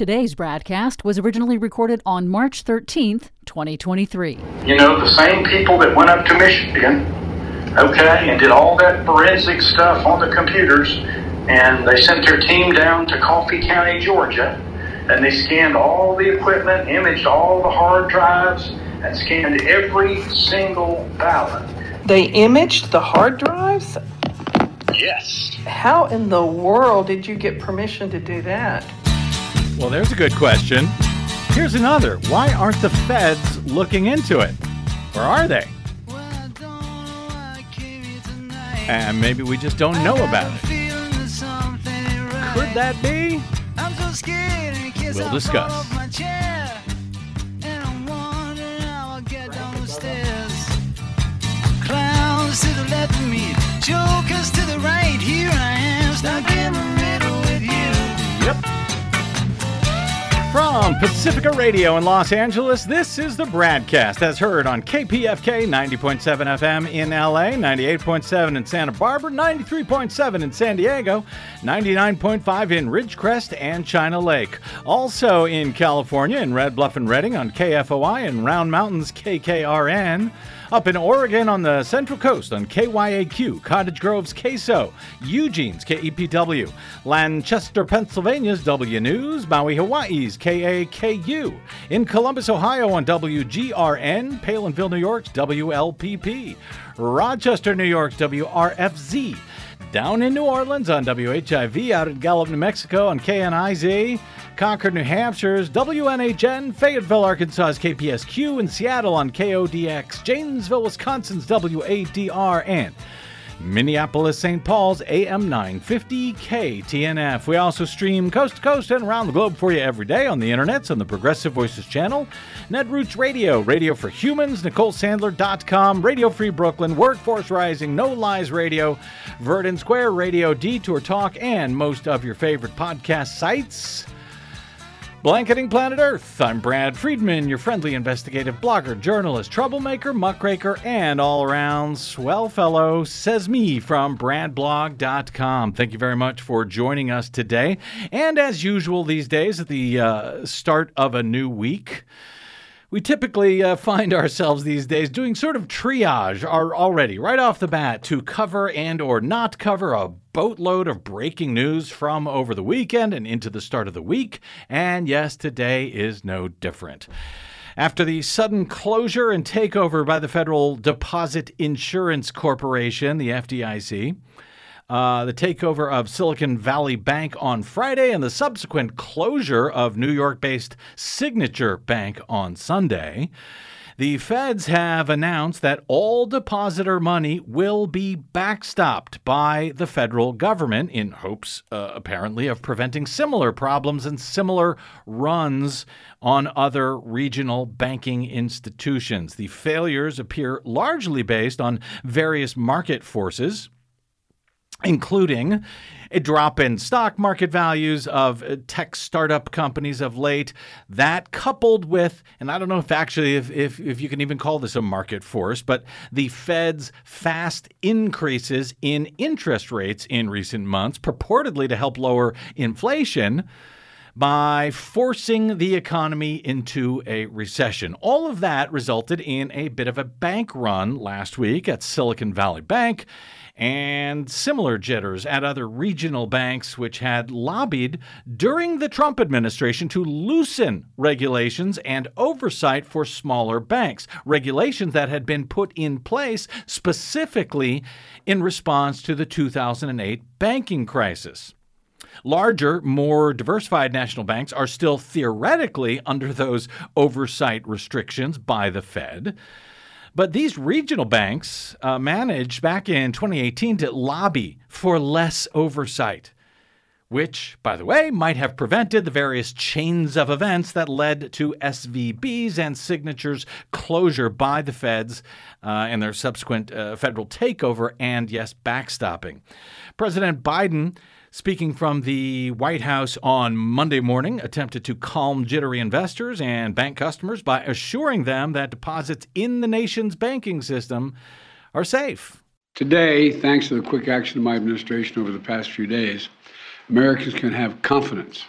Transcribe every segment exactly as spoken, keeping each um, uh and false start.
Today's broadcast was originally recorded on March thirteenth, twenty twenty-three. You know, the same people that went up to Michigan, okay, and did all that forensic stuff on the computers, and they sent their team down to Coffee County, Georgia, and they scanned all the equipment, imaged all the hard drives, and scanned every single ballot. They imaged the hard drives? Yes. How in the world did you get permission to do that? Well, there's a good question. Here's another. Why aren't the feds looking into it? Or are they? And maybe we just don't know about it. Could that be? We'll discuss. Clowns to the left of me, jokers to the right. Here I am, stuck in the middle with you. Yep. From Pacifica Radio in Los Angeles, this is the Bradcast, as heard on K P F K ninety point seven F M in L A, ninety-eight point seven in Santa Barbara, ninety-three point seven in San Diego, ninety-nine point five in Ridgecrest and China Lake. Also in California, in Red Bluff and Redding on K F O I, and Round Mountains K K R N. Up in Oregon on the Central Coast on K Y A Q, Cottage Grove's K S O, Eugene's K E P W, Lancaster, Pennsylvania's W News, Maui, Hawaii's K A K U, in Columbus, Ohio on W G R N, Palinville, New York's W L P P, Rochester, New York's W R F Z, down in New Orleans on W H I V, out in Gallup, New Mexico on K N I Z, Concord, New Hampshire's W N H N, Fayetteville, Arkansas's K P S Q, in Seattle on K O D X, Janesville, Wisconsin's W A D R, and Minneapolis, Saint Paul's A M nine fifty K T N F. We also stream coast to coast and around the globe for you every day on the internets on the Progressive Voices channel, Netroots Radio, Radio for Humans, Nicole Sandler dot com, Radio Free Brooklyn, Workforce Rising, No Lies Radio, Verdant Square Radio, Detour Talk, and most of your favorite podcast sites. Blanketing Planet Earth, I'm Brad Friedman, your friendly investigative blogger, journalist, troublemaker, muckraker, and all-around swell fellow, says me from brad blog dot com. Thank you very much for joining us today. And as usual these days, at the uh, start of a new week, we typically uh, find ourselves these days doing sort of triage already, right off the bat, to cover and or not cover a boatload of breaking news from over the weekend and into the start of the week. And yes, today is no different. After the sudden closure and takeover by the Federal Deposit Insurance Corporation, the F D I C, Uh, the takeover of Silicon Valley Bank on Friday, and the subsequent closure of New York-based Signature Bank on Sunday, the feds have announced that all depositor money will be backstopped by the federal government in hopes, uh, apparently, of preventing similar problems and similar runs on other regional banking institutions. The failures appear largely based on various market forces, including a drop in stock market values of tech startup companies of late. That coupled with, and I don't know if actually if, if, if you can even call this a market force, but the Fed's fast increases in interest rates in recent months, purportedly to help lower inflation by forcing the economy into a recession. All of that resulted in a bit of a bank run last week at Silicon Valley Bank, and similar jitters at other regional banks which had lobbied during the Trump administration to loosen regulations and oversight for smaller banks, regulations that had been put in place specifically in response to the two thousand eight banking crisis. Larger, more diversified national banks are still theoretically under those oversight restrictions by the Fed. But these regional banks uh, managed back in twenty eighteen to lobby for less oversight, which, by the way, might have prevented the various chains of events that led to S V B's and Signature's closure by the feds uh, and their subsequent uh, federal takeover and, yes, backstopping. President Biden, speaking from the White House on Monday morning, attempted to calm jittery investors and bank customers by assuring them that deposits in the nation's banking system are safe. Today, thanks to the quick action of my administration over the past few days, Americans can have confidence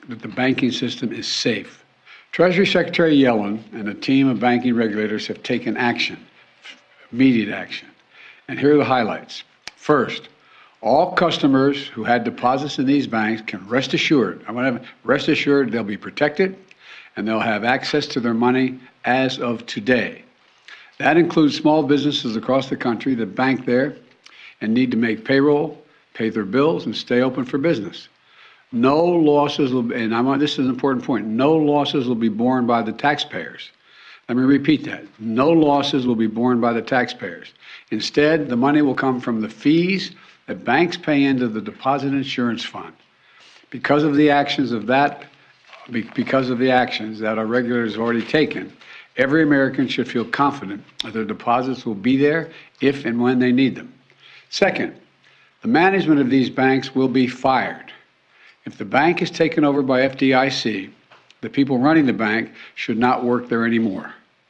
that the banking system is safe. Treasury Secretary Yellen and a team of banking regulators have taken action, immediate action. And here are the highlights. First, all customers who had deposits in these banks can rest assured, I want to rest assured they'll be protected and they'll have access to their money as of today. That includes small businesses across the country that bank there and need to make payroll, pay their bills, and stay open for business. No losses will be, and I want, this is an important point, no losses will be borne by the taxpayers. Let me repeat that. No losses will be borne by the taxpayers. Instead, the money will come from the fees that banks pay into the Deposit Insurance Fund. Because of the actions of that, because of the actions that our regulators have already taken, every American should feel confident that their deposits will be there if and when they need them. Second, the management of these banks will be fired. If the bank is taken over by F D I C, the people running the bank should not work there anymore.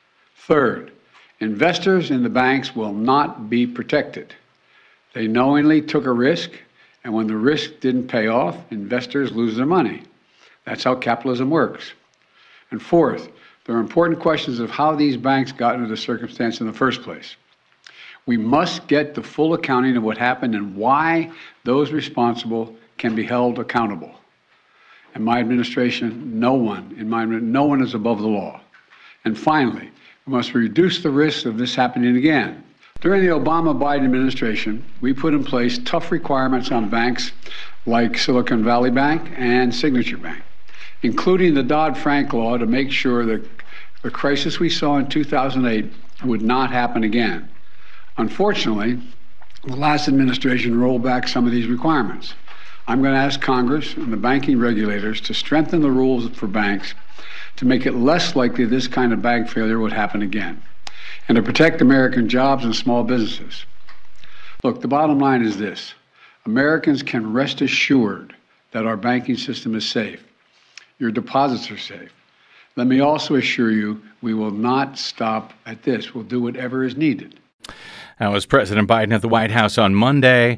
Third, investors in the banks will not be protected. They knowingly took a risk, and when the risk didn't pay off, investors lose their money. That's how capitalism works. And fourth, there are important questions of how these banks got into the circumstance in the first place. We must get the full accounting of what happened and why those responsible can be held accountable. In my administration, no one, in my, no one is above the law. And finally, we must reduce the risk of this happening again. During the Obama-Biden administration, we put in place tough requirements on banks like Silicon Valley Bank and Signature Bank, including the Dodd-Frank law to make sure that the crisis we saw in two thousand eight would not happen again. Unfortunately, the last administration rolled back some of these requirements. I'm going to ask Congress and the banking regulators to strengthen the rules for banks to make it less likely this kind of bank failure would happen again, and to protect American jobs and small businesses. Look, the bottom line is this. Americans can rest assured that our banking system is safe. Your deposits are safe. Let me also assure you we will not stop at this. We'll do whatever is needed. That was President Biden at the White House on Monday,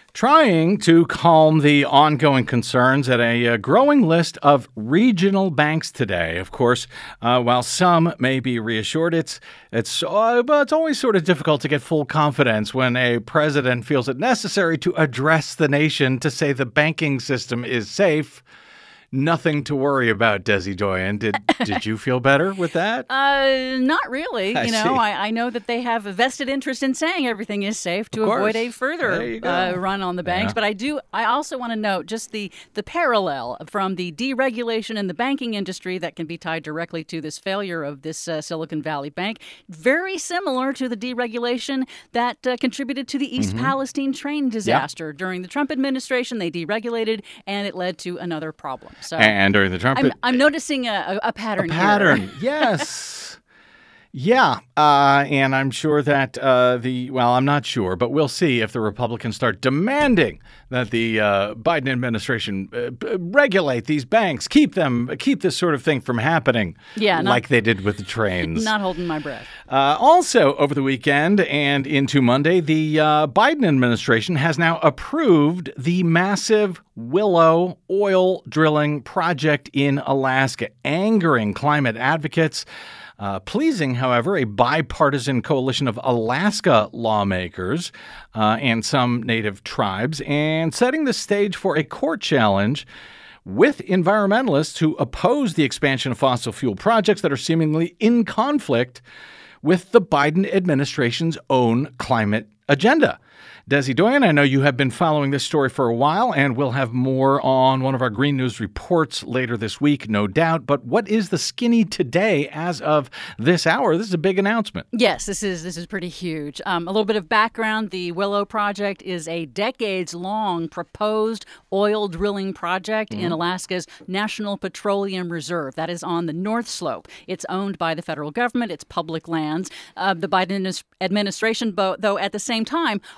trying to calm the ongoing concerns at a uh, growing list of regional banks today. Of course, uh, while some may be reassured, it's it's uh, but it's always sort of difficult to get full confidence when a president feels it necessary to address the nation to say the banking system is safe. Nothing to worry about, Desi Doyen. Did did you feel better with that? Uh, not really. I you know, see. I, I know that they have a vested interest in saying everything is safe to Of course. avoid a further There you go. uh, run on the banks. Yeah. But I do. I also want to note just the the parallel from the deregulation in the banking industry that can be tied directly to this failure of this uh, Silicon Valley Bank. Very similar to the deregulation that uh, contributed to the East Mm-hmm. Palestine train disaster during the Trump administration. They deregulated, and it led to another problem. So. And during the Trump I'm, I'm noticing a, a, a pattern A here. pattern, yes. Yeah, uh, and I'm sure that uh, the, well, I'm not sure, but we'll see if the Republicans start demanding that the uh, Biden administration uh, b- regulate these banks, keep them, keep this sort of thing from happening, Yeah, not- like they did with the trains. Not holding my breath. Uh, also, over the weekend and into Monday, the uh, Biden administration has now approved the massive Willow oil drilling project in Alaska, angering climate advocates. Uh, pleasing, however, a bipartisan coalition of Alaska lawmakers uh, and some native tribes, and setting the stage for a court challenge with environmentalists who oppose the expansion of fossil fuel projects that are seemingly in conflict with the Biden administration's own climate agenda. Desi Doyen, I know you have been following this story for a while, and we'll have more on one of our Green News reports later this week, no doubt. But what is the skinny today as of this hour? This is a big announcement. Yes, this is this is pretty huge. Um, a little bit of background. The Willow Project is a decades-long proposed oil drilling project mm-hmm. in Alaska's National Petroleum Reserve. That is on the North Slope. It's owned by the federal government. It's public lands. Uh, the Biden administration, though, at the same time,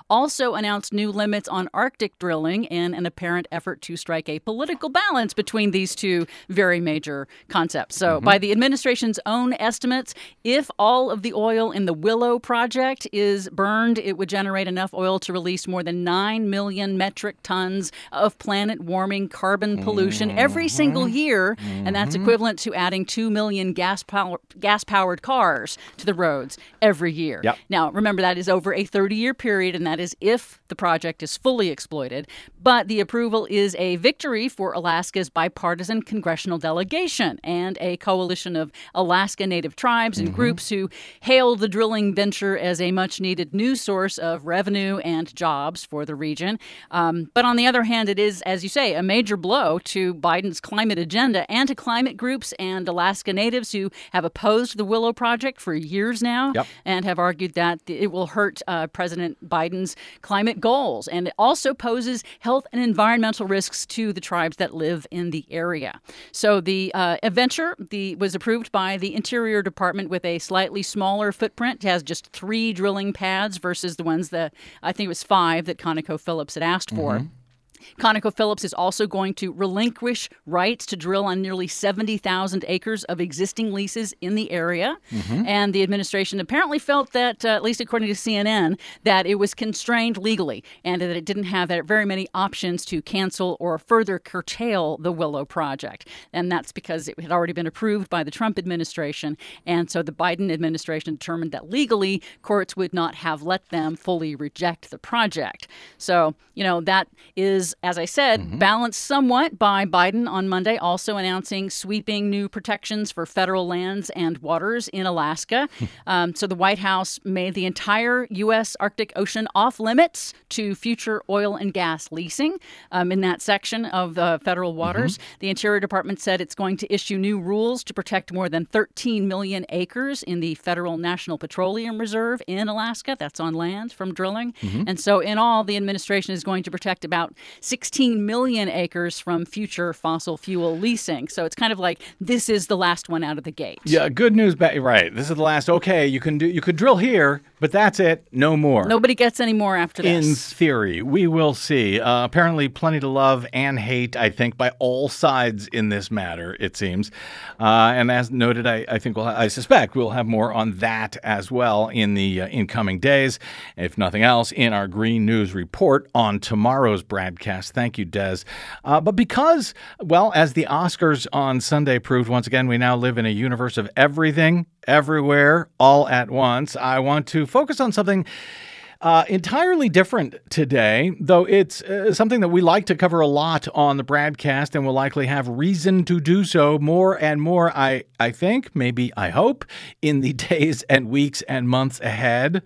also announced new limits on Arctic drilling in an apparent effort to strike a political balance between these two very major concepts. So mm-hmm. by the administration's own estimates, if all of the oil in the Willow project is burned, it would generate enough oil to release more than nine million metric tons of planet-warming carbon pollution mm-hmm. every single year, mm-hmm. and that's equivalent to adding two million gas power, gas-powered cars to the roads every year. Yep. Now, remember, that is over a thirty-year period, and that is if the project is fully exploited. But the approval is a victory for Alaska's bipartisan congressional delegation and a coalition of Alaska Native tribes and mm-hmm. groups who hail the drilling venture as a much-needed new source of revenue and jobs for the region. Um, but on the other hand, it is, as you say, a major blow to Biden's climate agenda and to climate groups and Alaska Natives who have opposed the Willow Project for years now yep. and have argued that it will hurt uh, President Biden's climate goals. And it also poses health and environmental risks to the tribes that live in the area. So the uh, venture the, was approved by the Interior Department with a slightly smaller footprint. It has just three drilling pads versus the ones that I think it was five that ConocoPhillips had asked for. Mm-hmm. ConocoPhillips is also going to relinquish rights to drill on nearly seventy thousand acres of existing leases in the area. Mm-hmm. And the administration apparently felt that, uh, at least according to C N N, that it was constrained legally and that it didn't have very many options to cancel or further curtail the Willow Project. And that's because it had already been approved by the Trump administration. And so the Biden administration determined that legally courts would not have let them fully reject the project. So, you know, that is, as I said, mm-hmm. balanced somewhat by Biden on Monday, also announcing sweeping new protections for federal lands and waters in Alaska. um, so the White House made the entire U S Arctic Ocean off limits to future oil and gas leasing um, in that section of uh, federal waters. Mm-hmm. The Interior Department said it's going to issue new rules to protect more than thirteen million acres in the Federal National Petroleum Reserve in Alaska. That's on land from drilling. Mm-hmm. And so in all, the administration is going to protect about sixteen million acres from future fossil fuel leasing. So it's kind of like this is the last one out of the gate. Yeah, good news. Ba- right. This is the last. Okay, you can do. You could drill here, but that's it. No more. Nobody gets any more after this. In theory, we will see. Uh, apparently, plenty to love and hate, I think, by all sides in this matter, it seems. Uh, and as noted, I, I think we'll. Ha- I suspect we'll have more on that as well in the uh, incoming days. If nothing else, in our Green News report on tomorrow's broadcast. Thank you, Des. Uh, but because, well, as the Oscars on Sunday proved, once again, we now live in a universe of everything, everywhere, all at once. I want to focus on something uh, entirely different today, though it's uh, something that we like to cover a lot on the broadcast and will likely have reason to do so more and more, I, I think, maybe I hope, in the days and weeks and months ahead.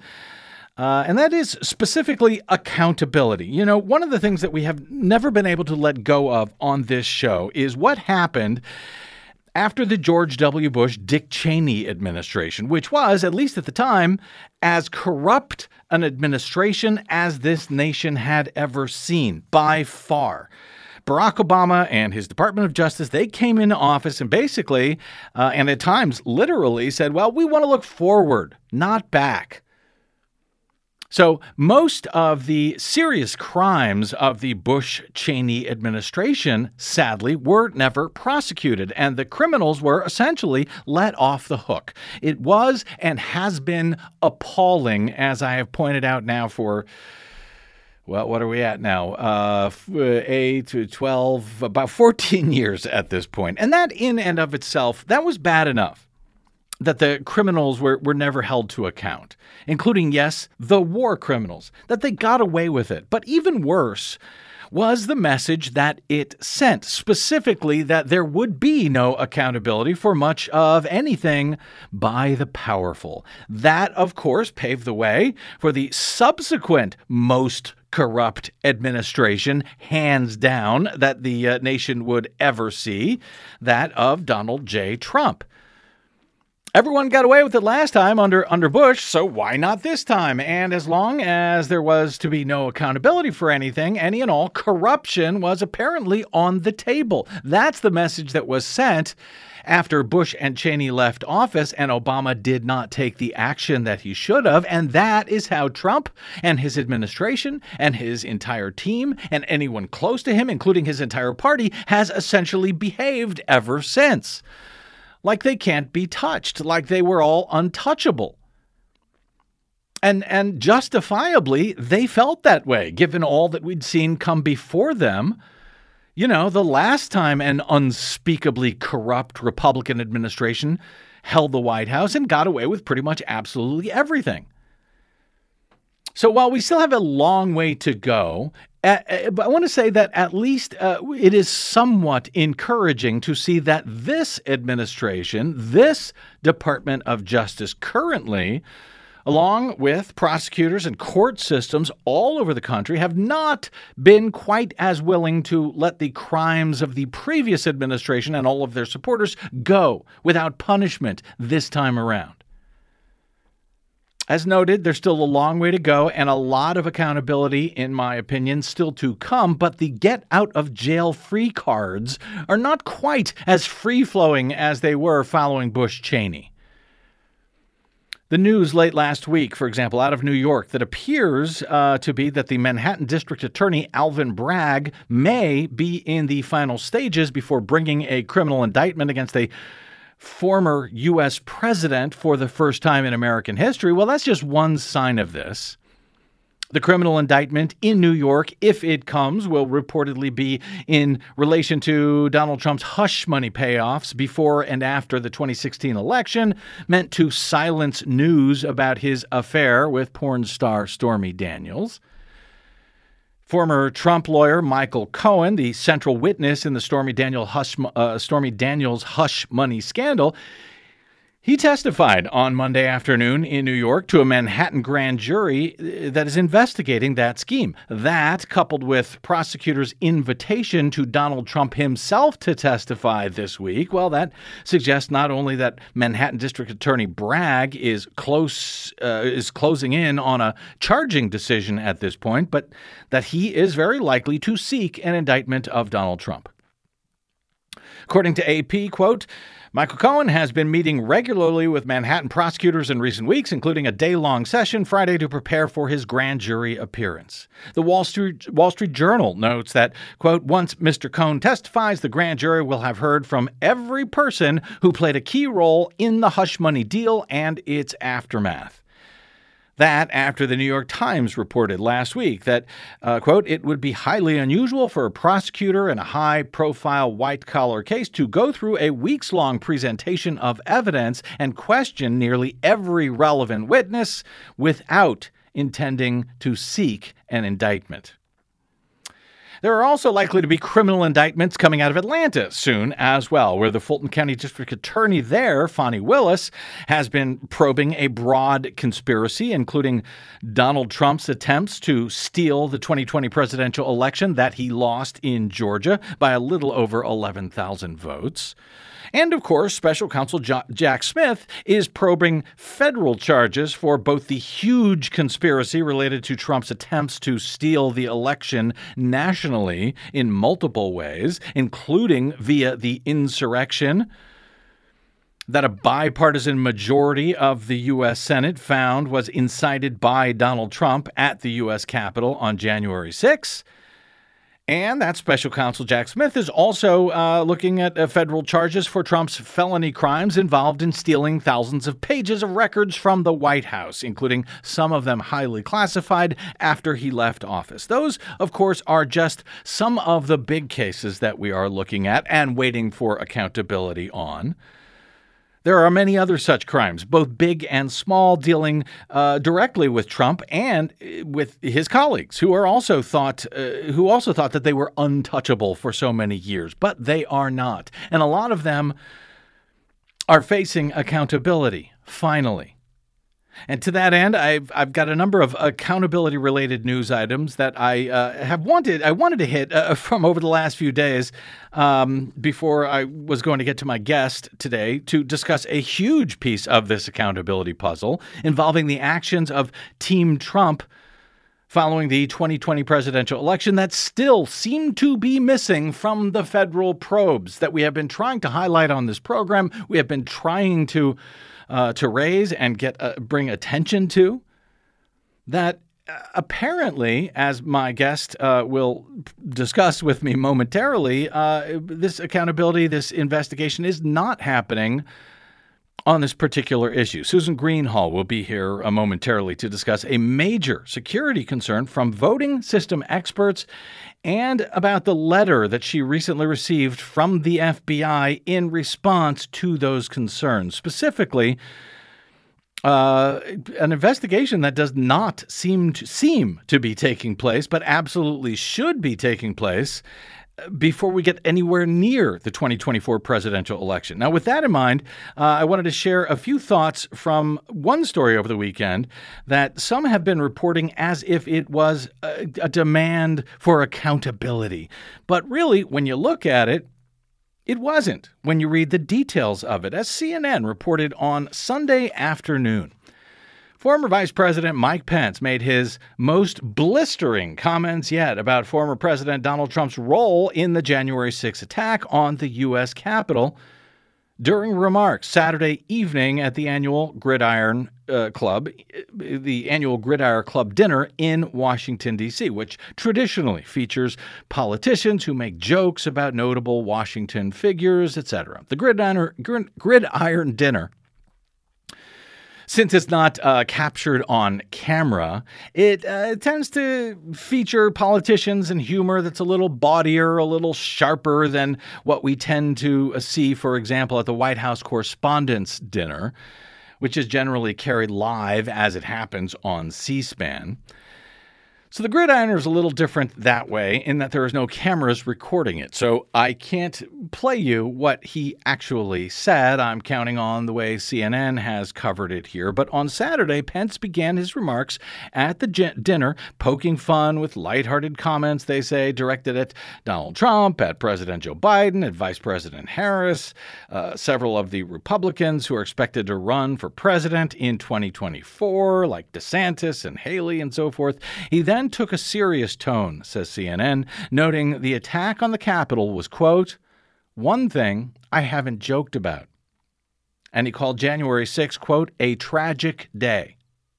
Uh, and that is specifically accountability. You know, one of the things that we have never been able to let go of on this show is what happened after the George W. Bush, Dick Cheney administration, which was, at least at the time, as corrupt an administration as this nation had ever seen, by far. Barack Obama and his Department of Justice, they came into office and basically, uh, and at times literally said, well, we want to look forward, not back. So most of the serious crimes of the Bush-Cheney administration, sadly, were never prosecuted, and the criminals were essentially let off the hook. It was and has been appalling, as I have pointed out now for, well, what are we at now? Uh, eight to twelve, about fourteen years at this point. And that in and of itself, that was bad enough that the criminals were, were never held to account, including, yes, the war criminals, that they got away with it. But even worse was the message that it sent, specifically that there would be no accountability for much of anything by the powerful. That, of course, paved the way for the subsequent most corrupt administration, hands down, that the uh, nation would ever see, that of Donald J. Trump. Everyone got away with it last time under under Bush, so why not this time? And as long as there was to be no accountability for anything, any and all corruption was apparently on the table. That's the message that was sent after Bush and Cheney left office and Obama did not take the action that he should have. And that is how Trump and his administration and his entire team and anyone close to him, including his entire party, has essentially behaved ever since. Like they can't be touched, like they were all untouchable. And and justifiably, they felt that way, given all that we'd seen come before them. You know, the last time an unspeakably corrupt Republican administration held the White House and got away with pretty much absolutely everything. So while we still have a long way to go, uh, I want to say that at least uh, it is somewhat encouraging to see that this administration, this Department of Justice currently, along with prosecutors and court systems all over the country, have not been quite as willing to let the crimes of the previous administration and all of their supporters go without punishment this time around. As noted, there's still a long way to go and a lot of accountability, in my opinion, still to come, but the get-out-of-jail-free cards are not quite as free-flowing as they were following Bush-Cheney. The news late last week, for example, out of New York, that appears uh, to be that the Manhattan District Attorney, Alvin Bragg, may be in the final stages before bringing a criminal indictment against a former U S president for the first time in American history. Well, that's just one sign of this. The criminal indictment in New York, if it comes, will reportedly be in relation to Donald Trump's hush money payoffs before and after the twenty sixteen election, meant to silence news about his affair with porn star Stormy Daniels. Former Trump lawyer Michael Cohen, the central witness in the Stormy Daniels hush, uh, Stormy Daniels hush money scandal, he testified on Monday afternoon in New York to a Manhattan grand jury that is investigating that scheme. That, coupled with prosecutors' invitation to Donald Trump himself to testify this week, well, that suggests not only that Manhattan District Attorney Bragg is close, uh, is closing in on a charging decision at this point, but that he is very likely to seek an indictment of Donald Trump. According to A P, quote, Michael Cohen has been meeting regularly with Manhattan prosecutors in recent weeks, including a day-long session Friday to prepare for his grand jury appearance. The Wall Street, Wall Street Journal notes that, quote, once Mister Cohen testifies, the grand jury will have heard from every person who played a key role in the hush money deal and its aftermath. That after the New York Times reported last week that, uh, quote, it would be highly unusual for a prosecutor in a high-profile white-collar case to go through a weeks-long presentation of evidence and question nearly every relevant witness without intending to seek an indictment. There are also likely to be criminal indictments coming out of Atlanta soon as well, where the Fulton County District Attorney there, Fani Willis, has been probing a broad conspiracy, including Donald Trump's attempts to steal the twenty twenty presidential election that he lost in Georgia by a little over eleven thousand votes. And, of course, Special Counsel Jack Smith is probing federal charges for both the huge conspiracy related to Trump's attempts to steal the election nationally in multiple ways, including via the insurrection that a bipartisan majority of the U S Senate found was incited by Donald Trump at the U S Capitol on January sixth. And that Special Counsel Jack Smith is also uh, looking at uh, federal charges for Trump's felony crimes involved in stealing thousands of pages of records from the White House, including some of them highly classified after he left office. Those, of course, are just some of the big cases that we are looking at and waiting for accountability on. There are many other such crimes, both big and small, dealing uh, directly with Trump and with his colleagues, who are also thought uh, who also thought that they were untouchable for so many years, but they are not, and a lot of them are facing accountability. Finally, And to that end, I've I've got a number of accountability-related news items that I uh, have wanted I wanted to hit uh, from over the last few days um, before I was going to get to my guest today to discuss a huge piece of this accountability puzzle involving the actions of Team Trump following the twenty twenty presidential election that still seem to be missing from the federal probes that we have been trying to highlight on this program. We have been trying to uh, to raise and get uh, bring attention to that. Uh, apparently, as my guest uh, will discuss with me momentarily, uh, this accountability, this investigation is not happening on this particular issue. Susan Greenhalgh will be here uh, momentarily to discuss a major security concern from voting system experts and about the letter that she recently received from the F B I in response to those concerns. Specifically, uh, an investigation that does not seem to, seem to be taking place, but absolutely should be taking place before we get anywhere near the twenty twenty-four presidential election. Now, with that in mind, uh, I wanted to share a few thoughts from one story over the weekend that some have been reporting as if it was a, a demand for accountability. But really, when you look at it, it wasn't when you read the details of it, as C N N reported on Sunday afternoon. Former Vice President Mike Pence made his most blistering comments yet about former President Donald Trump's role in the January sixth attack on the U S Capitol during remarks Saturday evening at the annual Gridiron uh, Club, the annual Gridiron Club dinner in Washington, D C, which traditionally features politicians who make jokes about notable Washington figures, et cetera. The Gridiron, Grid, Gridiron Dinner, since it's not uh, captured on camera, it uh, tends to feature politicians and humor that's a little bawdier, a little sharper than what we tend to uh, see, for example, at the White House Correspondents' Dinner, which is generally carried live as it happens on C-SPAN. So the Gridiron is a little different that way in that there is no cameras recording it. So I can't play you what he actually said. I'm counting on the way C N N has covered it here. But on Saturday, Pence began his remarks at the g- dinner, poking fun with lighthearted comments, they say, directed at Donald Trump, at President Joe Biden, at Vice President Harris, uh, several of the Republicans who are expected to run for president in twenty twenty-four, like DeSantis and Haley and so forth. He then took a serious tone, says C N N, noting the attack on the Capitol was, quote, one thing I haven't joked about. And he called January sixth, quote, a tragic day.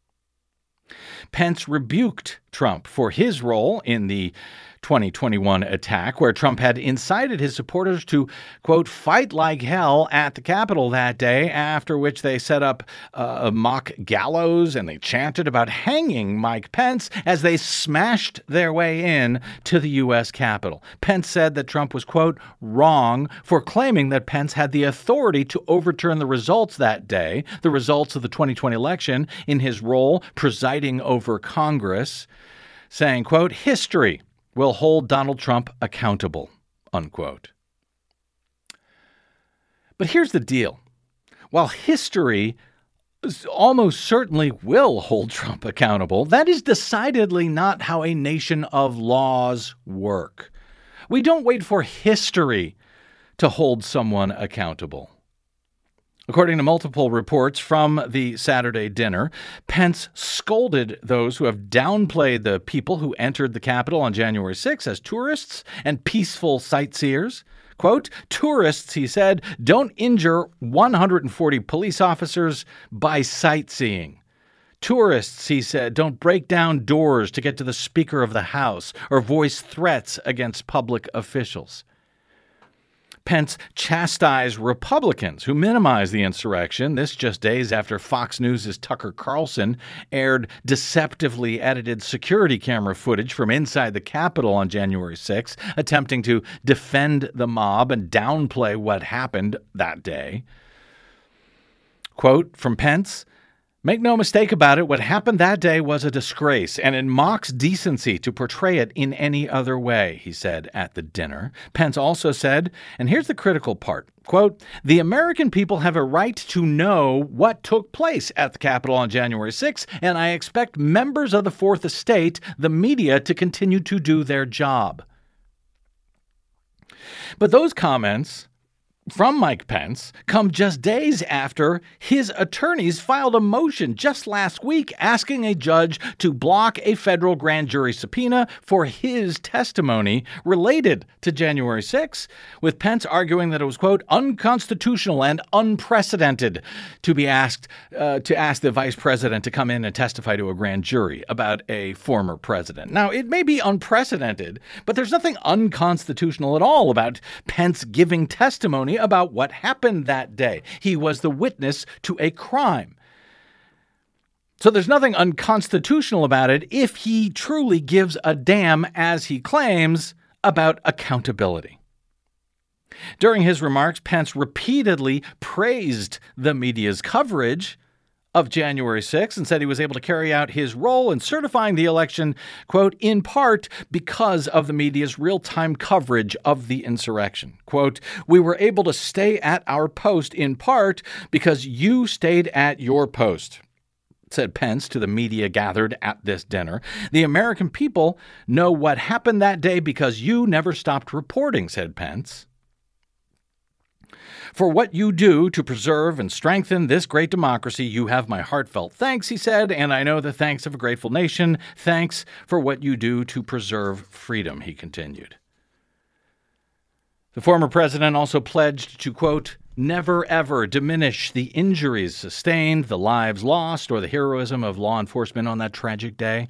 Pence rebuked Trump for his role in the twenty twenty-one attack, where Trump had incited his supporters to, quote, fight like hell at the Capitol that day, after which they set up uh, a mock gallows and they chanted about hanging Mike Pence as they smashed their way in to the U S Capitol. Pence said that Trump was, quote, wrong for claiming that Pence had the authority to overturn the results that day, the results of the twenty twenty election, in his role presiding over Congress, saying, quote, history will hold Donald Trump accountable, unquote. But here's the deal. While history almost certainly will hold Trump accountable, that is decidedly not how a nation of laws work. We don't wait for history to hold someone accountable. According to multiple reports from the Saturday dinner, Pence scolded those who have downplayed the people who entered the Capitol on January sixth as tourists and peaceful sightseers. Quote, tourists, he said, don't injure one hundred forty police officers by sightseeing. Tourists, he said, don't break down doors to get to the Speaker of the House or voice threats against public officials. Pence chastised Republicans who minimized the insurrection, this just days after Fox News' Tucker Carlson aired deceptively edited security camera footage from inside the Capitol on January sixth, attempting to defend the mob and downplay what happened that day. Quote from Pence, Make no mistake about it, what happened that day was a disgrace, and it mocks decency to portray it in any other way, he said at the dinner. Pence also said, and here's the critical part, quote, the American people have a right to know what took place at the Capitol on January sixth, and I expect members of the Fourth Estate, the media, to continue to do their job. But those comments from Mike Pence come just days after his attorneys filed a motion just last week asking a judge to block a federal grand jury subpoena for his testimony related to January sixth, with Pence arguing that it was, quote, unconstitutional and unprecedented to be asked uh, to ask the vice president to come in and testify to a grand jury about a former president. Now, it may be unprecedented, but there's nothing unconstitutional at all about Pence giving testimony about what happened that day. He was the witness to a crime. So there's nothing unconstitutional about it if he truly gives a damn, as he claims, about accountability. During his remarks, Pence repeatedly praised the media's coverage of January sixth and said he was able to carry out his role in certifying the election, quote, in part because of the media's real-time coverage of the insurrection. Quote, we were able to stay at our post in part because you stayed at your post, said Pence to the media gathered at this dinner. The American people know what happened that day because you never stopped reporting, said Pence. For what you do to preserve and strengthen this great democracy, you have my heartfelt thanks, he said, and I know the thanks of a grateful nation. Thanks for what you do to preserve freedom, he continued. The former president also pledged to, quote, never ever diminish the injuries sustained, the lives lost, or the heroism of law enforcement on that tragic day.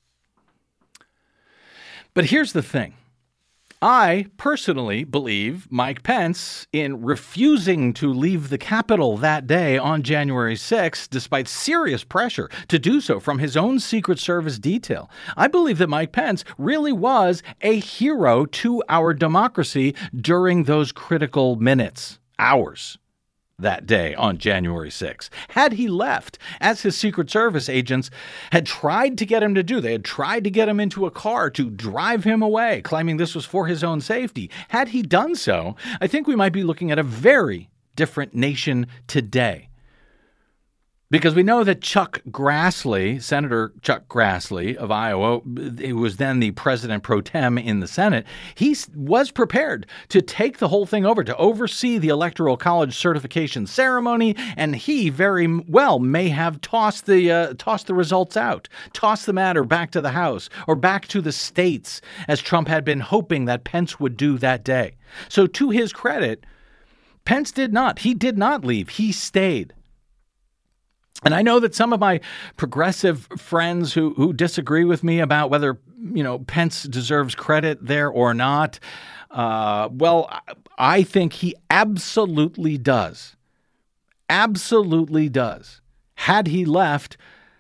But here's the thing. I personally believe Mike Pence, in refusing to leave the Capitol that day on January sixth, despite serious pressure to do so from his own Secret Service detail, I believe that Mike Pence really was a hero to our democracy during those critical minutes, hours, that day on January sixth. Had he left, as his Secret Service agents had tried to get him to do, they had tried to get him into a car to drive him away, claiming this was for his own safety. Had he done so, I think we might be looking at a very different nation today. Because we know that Chuck Grassley, Senator Chuck Grassley of Iowa, who was then the president pro tem in the Senate, he was prepared to take the whole thing over, to oversee the Electoral College certification ceremony, and he very well may have tossed the uh, tossed the results out, tossed the matter back to the House or back to the states, as Trump had been hoping that Pence would do that day. So to his credit, Pence did not. He did not leave. He stayed. And I know that some of my progressive friends who, who disagree with me about whether, you know, Pence deserves credit there or not, uh, well, I think he absolutely does. Absolutely does. Had he left,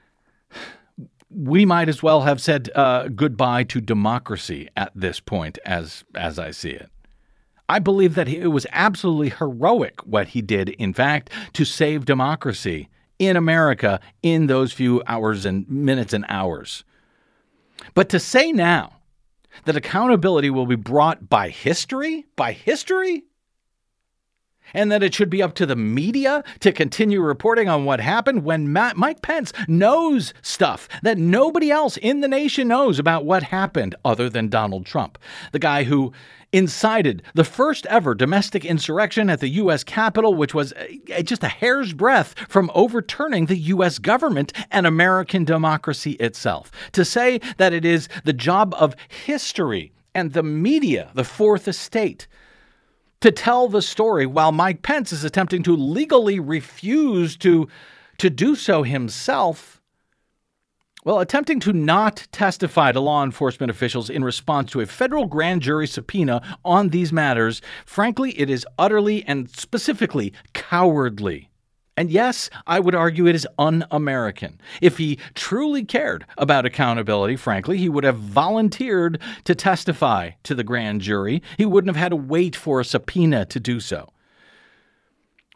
we might as well have said uh, goodbye to democracy at this point, as as I see it. I believe that it was absolutely heroic what he did, in fact, to save democracy in America in those few hours and minutes and hours. But to say now that accountability will be brought by history, by history, and that it should be up to the media to continue reporting on what happened when Ma- Mike Pence knows stuff that nobody else in the nation knows about what happened other than Donald Trump, the guy who incited the first ever domestic insurrection at the U S Capitol, which was a, just a hair's breadth from overturning the U S government and American democracy itself. To say that it is the job of history and the media, the Fourth Estate, to tell the story while Mike Pence is attempting to legally refuse to, to do so himself, well, attempting to not testify to law enforcement officials in response to a federal grand jury subpoena on these matters, frankly, it is utterly and specifically cowardly. And yes, I would argue it is un-American. If he truly cared about accountability, frankly, he would have volunteered to testify to the grand jury. He wouldn't have had to wait for a subpoena to do so.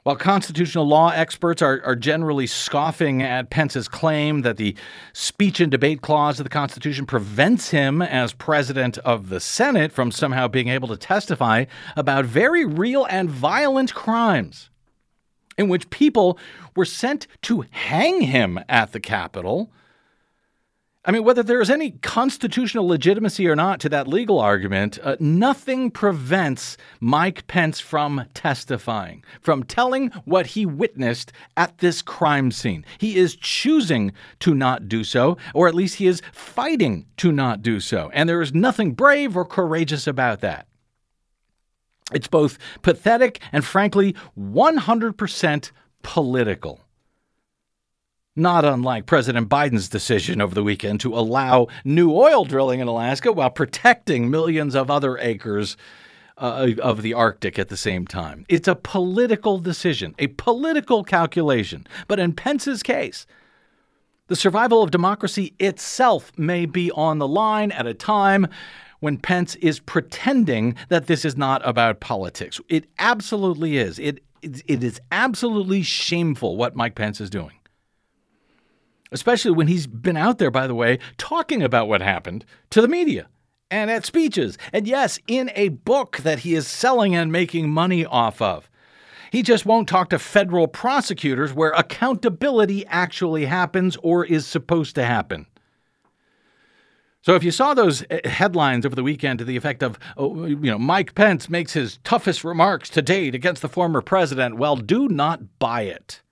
While constitutional law experts are, are generally scoffing at Pence's claim that the speech and debate clause of the Constitution prevents him as president of the Senate from somehow being able to testify about very real and violent crimes in which people were sent to hang him at the Capitol, I mean, whether there is any constitutional legitimacy or not to that legal argument, uh, nothing prevents Mike Pence from testifying, from telling what he witnessed at this crime scene. He is choosing to not do so, or at least he is fighting to not do so. And there is nothing brave or courageous about that. It's both pathetic and, frankly, one hundred percent political. Not unlike President Biden's decision over the weekend to allow new oil drilling in Alaska while protecting millions of other acres uh, of the Arctic at the same time. It's a political decision, a political calculation. But in Pence's case, the survival of democracy itself may be on the line at a time when Pence is pretending that this is not about politics. It absolutely is. It, it, it is absolutely shameful what Mike Pence is doing. Especially when he's been out there, by the way, talking about what happened to the media and at speeches. And yes, in a book that he is selling and making money off of. He just won't talk to federal prosecutors where accountability actually happens or is supposed to happen. So if you saw those headlines over the weekend to the effect of, oh, you know, Mike Pence makes his toughest remarks to date against the former president, well, do not buy it.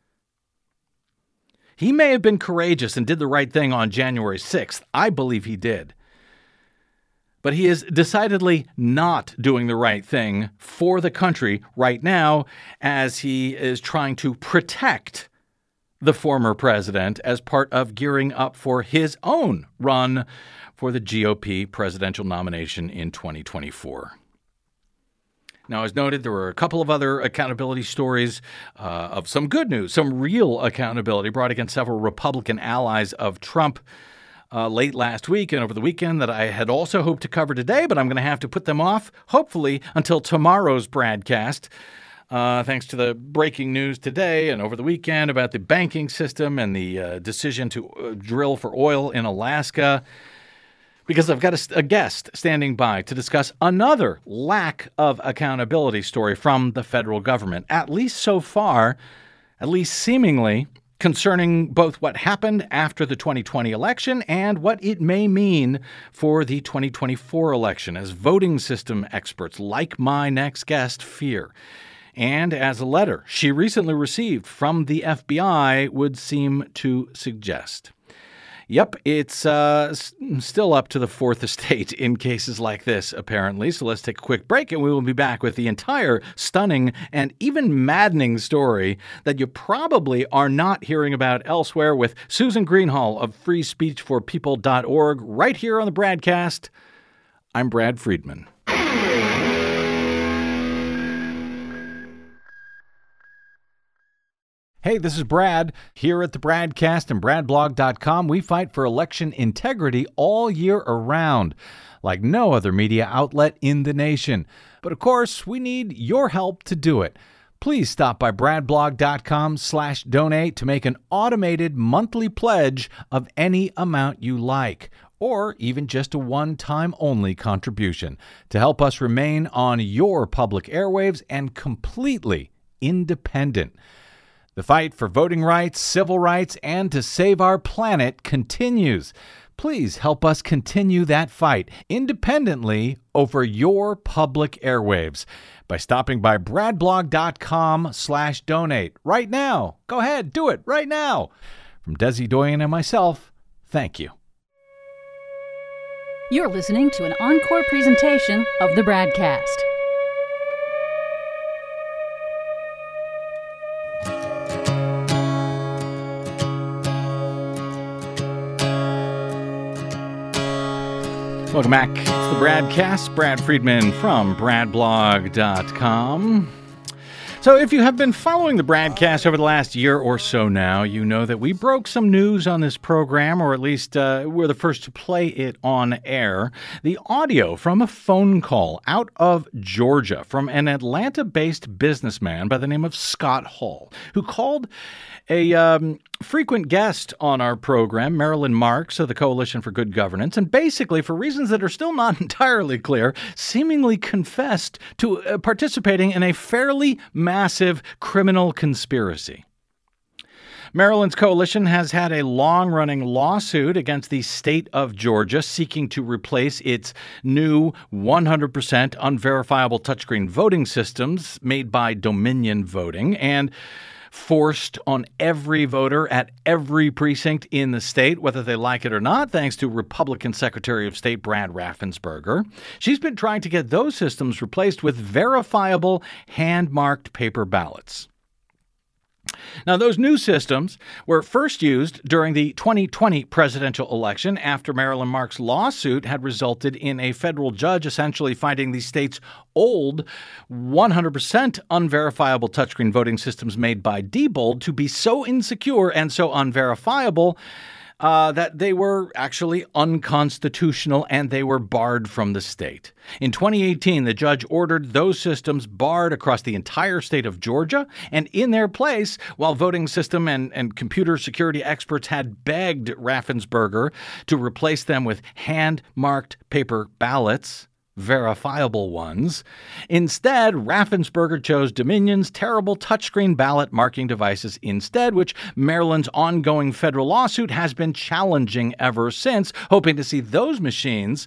He may have been courageous and did the right thing on January sixth. I believe he did. But he is decidedly not doing the right thing for the country right now as he is trying to protect the former president as part of gearing up for his own run for the G O P presidential nomination in twenty twenty-four. Now, as noted, there were a couple of other accountability stories uh, of some good news, some real accountability brought against several Republican allies of Trump uh, late last week and over the weekend that I had also hoped to cover today, but I'm going to have to put them off, hopefully, until tomorrow's broadcast. Uh, thanks to the breaking news today and over the weekend about the banking system and the uh, decision to uh, drill for oil in Alaska. Because I've got a, a guest standing by to discuss another lack of accountability story from the federal government, at least so far, at least seemingly, concerning both what happened after the twenty twenty election and what it may mean for the twenty twenty-four election, as voting system experts like my next guest fear. And as a letter she recently received from the F B I would seem to suggest. Yep, it's uh, s- still up to the fourth estate in cases like this, apparently. So let's take a quick break, and we will be back with the entire stunning and even maddening story that you probably are not hearing about elsewhere with Susan Greenhalgh of free speech for people dot org right here on the Bradcast. I'm Brad Friedman. Hey, this is Brad. Here at the Bradcast and brad blog dot com, we fight for election integrity all year around, like no other media outlet in the nation. But of course, we need your help to do it. Please stop by brad blog dot com slash donate to make an automated monthly pledge of any amount you like, or even just a one-time only contribution to help us remain on your public airwaves and completely independent. The fight for voting rights, civil rights, and to save our planet continues. Please help us continue that fight independently over your public airwaves by stopping by brad blog dot com slash donate right now. Go ahead, do it right now. From Desi Doyen and myself, thank you. You're listening to an encore presentation of the Bradcast. Welcome back. It's the Bradcast. Brad Friedman from brad blog dot com. So if you have been following the broadcast over the last year or so now, you know that we broke some news on this program, or at least uh, we're the first to play it on air. The audio from a phone call out of Georgia from an Atlanta-based businessman by the name of Scott Hall, who called a um, frequent guest on our program, Marilyn Marks of the Coalition for Good Governance, and basically, for reasons that are still not entirely clear, seemingly confessed to uh, participating in a fairly massive criminal conspiracy. Maryland's coalition has had a long-running lawsuit against the state of Georgia seeking to replace its new one hundred percent unverifiable touchscreen voting systems made by Dominion Voting and forced on every voter at every precinct in the state, whether they like it or not, thanks to Republican Secretary of State Brad Raffensperger. She's been trying to get those systems replaced with verifiable hand-marked paper ballots. Now, those new systems were first used during the twenty twenty presidential election after Marilyn Marks' lawsuit had resulted in a federal judge essentially finding the state's old one hundred percent unverifiable touchscreen voting systems made by Diebold to be so insecure and so unverifiable Uh, that they were actually unconstitutional and they were barred from the state. In twenty eighteen, the judge ordered those systems barred across the entire state of Georgia, and in their place, while voting system and, and computer security experts had begged Raffensperger to replace them with hand-marked paper ballots, verifiable ones. Instead, Raffensperger chose Dominion's terrible touchscreen ballot marking devices instead, which Maryland's ongoing federal lawsuit has been challenging ever since, hoping to see those machines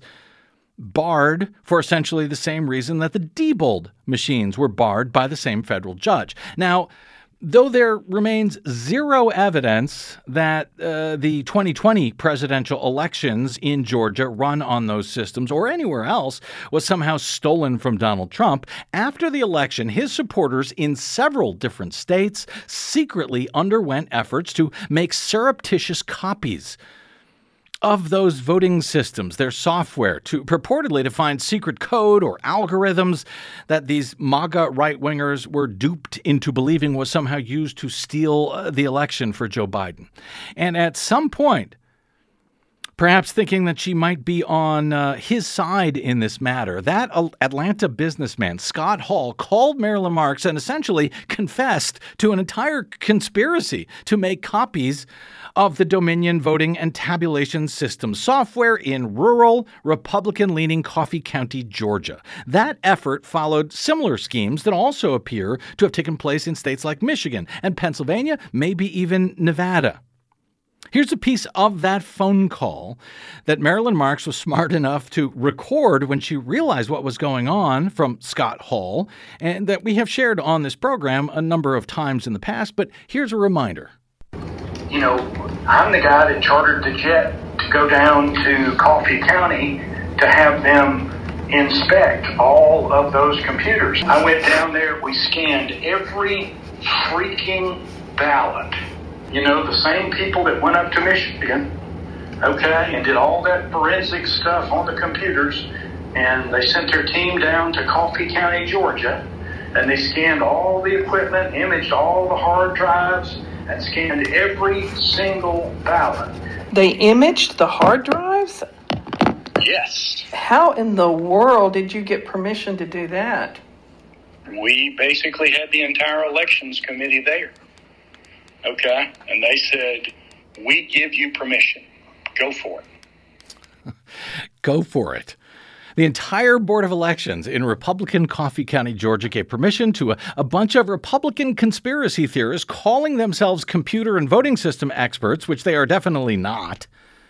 barred for essentially the same reason that the Diebold machines were barred by the same federal judge. Now, though there remains zero evidence that uh, the twenty twenty presidential elections in Georgia run on those systems or anywhere else was somehow stolen from Donald Trump, after the election, his supporters in several different states secretly underwent efforts to make surreptitious copies of those voting systems, their software, to purportedly to find secret code or algorithms that these MAGA right-wingers were duped into believing was somehow used to steal uh, the election for Joe Biden. And at some point, perhaps thinking that she might be on uh, his side in this matter, that Atlanta businessman, Scott Hall, called Marilyn Marks and essentially confessed to an entire conspiracy to make copies of the Dominion voting and tabulation system software in rural, Republican-leaning Coffee County, Georgia. That effort followed similar schemes that also appear to have taken place in states like Michigan and Pennsylvania, maybe even Nevada. Here's a piece of that phone call that Marilyn Marks was smart enough to record when she realized what was going on from Scott Hall, and that we have shared on this program a number of times in the past, but here's a reminder. You know, I'm the guy that chartered the jet to go down to Coffee County to have them inspect all of those computers. I went down there, we scanned every freaking ballot. You know, the same people that went up to Michigan, okay, and did all that forensic stuff on the computers, and they sent their team down to Coffee County, Georgia, and they scanned all the equipment, imaged all the hard drives, and scanned every single ballot. They imaged the hard drives? Yes. How in the world did you get permission to do that? We basically had the entire elections committee there. Okay? And they said, we give you permission. Go for it. Go for it. The entire Board of Elections in Republican Coffee County, Georgia, gave permission to a, a bunch of Republican conspiracy theorists calling themselves computer and voting system experts, which they are definitely not.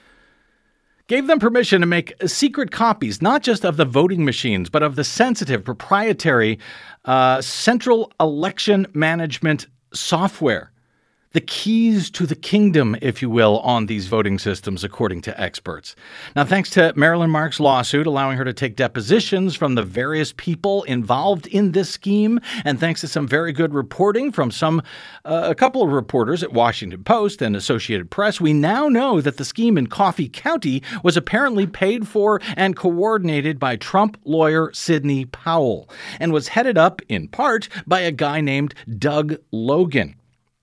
Gave them permission to make secret copies, not just of the voting machines, but of the sensitive, proprietary uh, Central Election Management software the keys to the kingdom, if you will, on these voting systems, according to experts. Now, thanks to Marilyn Marks' lawsuit allowing her to take depositions from the various people involved in this scheme, and thanks to some very good reporting from some, uh, a couple of reporters at Washington Post and Associated Press, we now know that the scheme in Coffee County was apparently paid for and coordinated by Trump lawyer Sidney Powell, and was headed up, in part, by a guy named Doug Logan.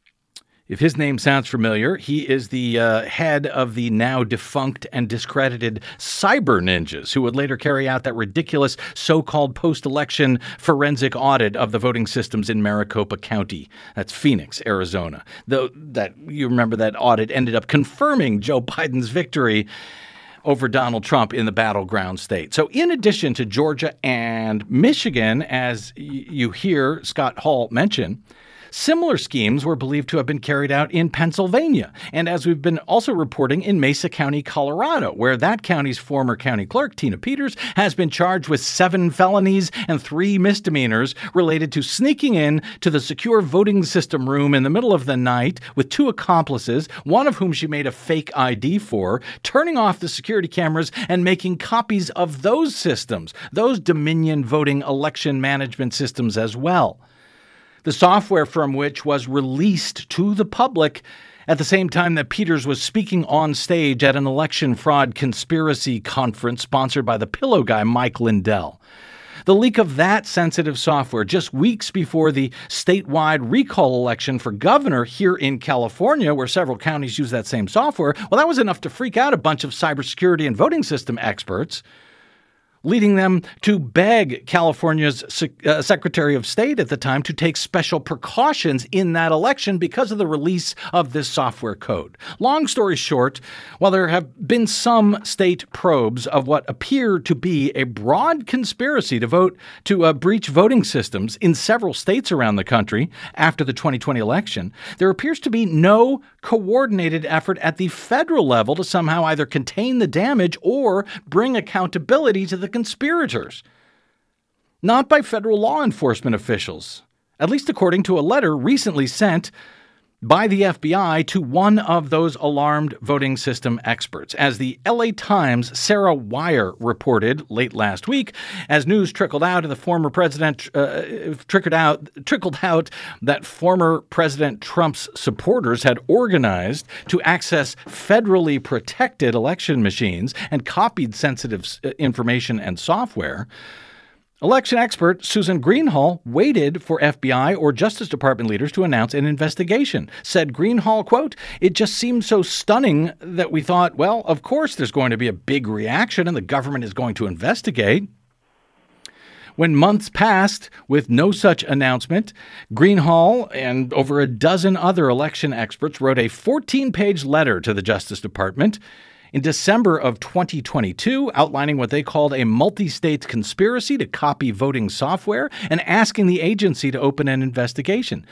If his name sounds familiar, he is the uh, head of the now defunct and discredited Cyber Ninjas, who would later carry out that ridiculous so-called post-election forensic audit of the voting systems in Maricopa County. That's Phoenix, Arizona. Though that you remember that audit ended up confirming Joe Biden's victory over Donald Trump in the battleground state. So in addition to Georgia and Michigan, as y- you hear Scott Hall mention, similar schemes were believed to have been carried out in Pennsylvania, and as we've been also reporting, in Mesa County, Colorado, where that county's former county clerk, Tina Peters, has been charged with seven felonies and three misdemeanors related to sneaking in to the secure voting system room in the middle of the night with two accomplices, one of whom she made a fake I D for, turning off the security cameras and making copies of those systems, those Dominion voting election management systems as well. The software from which was released to the public at the same time that Peters was speaking on stage at an election fraud conspiracy conference sponsored by the pillow guy Mike Lindell. The leak of that sensitive software just weeks before the statewide recall election for governor here in California, where several counties use that same software, well, that was enough to freak out a bunch of cybersecurity and voting system experts, leading them to beg California's sec- uh, Secretary of State at the time to take special precautions in that election because of the release of this software code. Long story short, while there have been some state probes of what appear to be a broad conspiracy to vote to uh, breach voting systems in several states around the country after the twenty twenty election, there appears to be no coordinated effort at the federal level to somehow either contain the damage or bring accountability to the conspirators. Not by federal law enforcement officials, at least according to a letter recently sent by the F B I to one of those alarmed voting system experts. As the L A Times' Sarah Wire reported late last week, as news trickled out of the former president, uh, trickled out, trickled out that former President Trump's supporters had organized to access federally protected election machines and copied sensitive information and software. Election expert Susan Greenhalgh waited for F B I or Justice Department leaders to announce an investigation. Said Greenhalgh, quote, "It just seemed so stunning that we thought, well, of course there's going to be a big reaction and the government is going to investigate." When months passed with no such announcement, Greenhalgh and over a dozen other election experts wrote a fourteen-page letter to the Justice Department in December of twenty twenty-two, outlining what they called a multi-state conspiracy to copy voting software and asking the agency to open an investigation.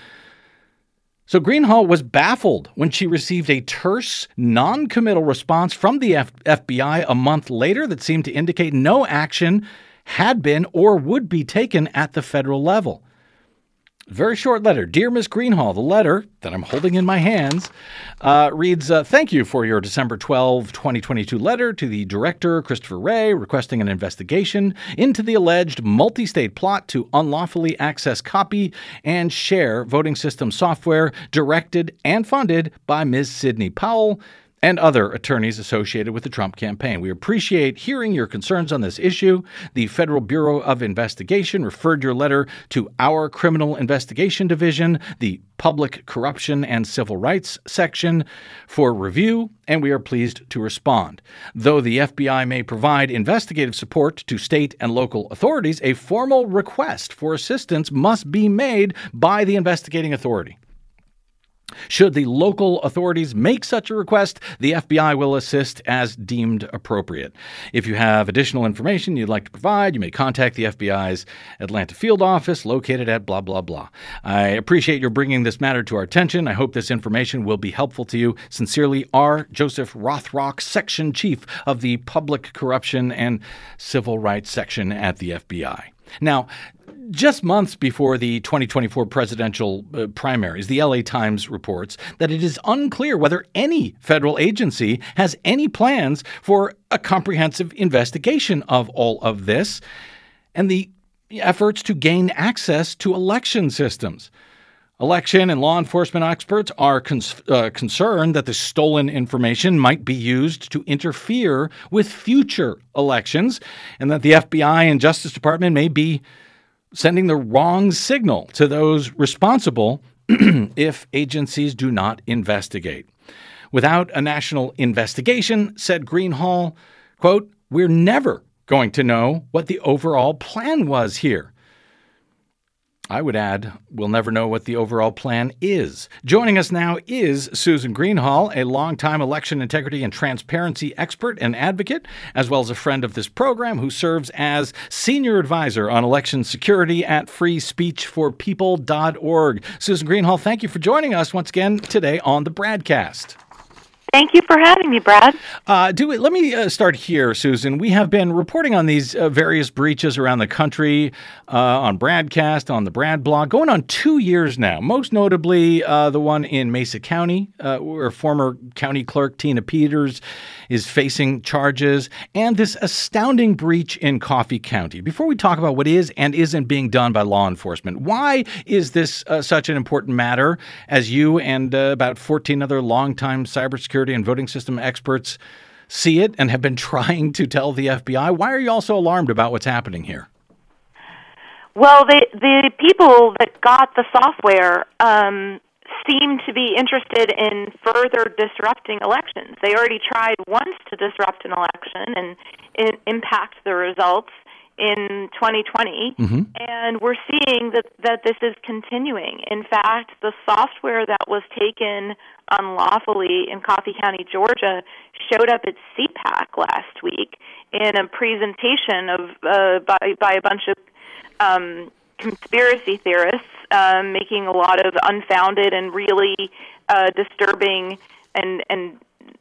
So Greenhalgh was baffled when she received a terse, non-committal response from the F- FBI a month later that seemed to indicate no action had been or would be taken at the federal level. Very short letter. Dear Miz Greenhalgh, the letter that I'm holding in my hands uh, reads, uh, thank you for your December twelfth, twenty twenty-two letter to the director, Christopher Wray, requesting an investigation into the alleged multi-state plot to unlawfully access, copy, and share voting system software directed and funded by Miz Sidney Powell and other attorneys associated with the Trump campaign. We appreciate hearing your concerns on this issue. The Federal Bureau of Investigation referred your letter to our Criminal Investigation Division, the Public Corruption and Civil Rights section, for review, and we are pleased to respond. Though the F B I may provide investigative support to state and local authorities, a formal request for assistance must be made by the investigating authority. Should the local authorities make such a request, the F B I will assist as deemed appropriate. If you have additional information you'd like to provide, you may contact the F B I's Atlanta field office located at blah, blah, blah. I appreciate your bringing this matter to our attention. I hope this information will be helpful to you. Sincerely, R. Joseph Rothrock, Section Chief of the Public Corruption and Civil Rights Section at the F B I. Now, just months before the twenty twenty-four presidential uh, primaries, the L A Times reports that it is unclear whether any federal agency has any plans for a comprehensive investigation of all of this and the efforts to gain access to election systems. Election and law enforcement experts are cons- uh, concerned that the stolen information might be used to interfere with future elections and that the F B I and Justice Department may be sending the wrong signal to those responsible if agencies do not investigate. Without a national investigation, said Greenhalgh, quote, "We're never going to know what the overall plan was here." I would add, we'll never know what the overall plan is. Joining us now is Susan Greenhalgh, a longtime election integrity and transparency expert and advocate, as well as a friend of this program who serves as senior advisor on election security at free speech for people dot org. Susan Greenhalgh, thank you for joining us once again today on the Bradcast. Thank you for having me, Brad. Uh, do it. Let me uh, start here, Susan. We have been reporting on these uh, various breaches around the country uh, on Bradcast, on the Brad blog, going on two years now. Most notably, uh, the one in Mesa County, uh, where former county clerk Tina Peters is facing charges, and this astounding breach in Coffee County. Before we talk about what is and isn't being done by law enforcement, why is this uh, such an important matter as you and uh, about fourteen other longtime cybersecurity and voting system experts see it and have been trying to tell the F B I? Why are you all so alarmed about what's happening here? Well, the the people that got the software um, seem to be interested in further disrupting elections. They already tried once to disrupt an election and in, impact the results in twenty twenty, mm-hmm. and we're seeing that, that this is continuing. In fact, the software that was taken unlawfully in Coffee County, Georgia, showed up at C PAC last week in a presentation of uh, by, by a bunch of um, conspiracy theorists um, making a lot of unfounded and really uh, disturbing and, and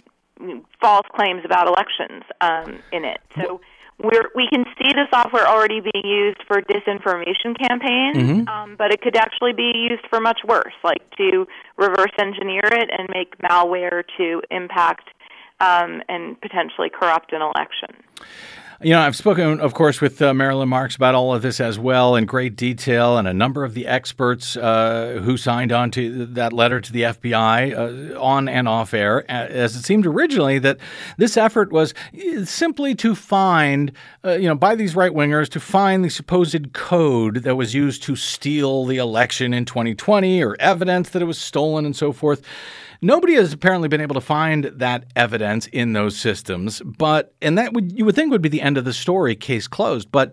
false claims about elections um, in it. So We're, we can see the software already being used for disinformation campaigns, mm-hmm. um, but it could actually be used for much worse, like to reverse engineer it and make malware to impact um, and potentially corrupt an election. You know, I've spoken, of course, with uh, Marilyn Marks about all of this as well in great detail, and a number of the experts uh, who signed on to that letter to the F B I uh, on and off air, as it seemed originally that this effort was simply to find, uh, you know, by these right-wingers, to find the supposed code that was used to steal the election in twenty twenty or evidence that it was stolen and so forth. Nobody has apparently been able to find that evidence in those systems, but and that would you would think would be the end of the story, case closed. But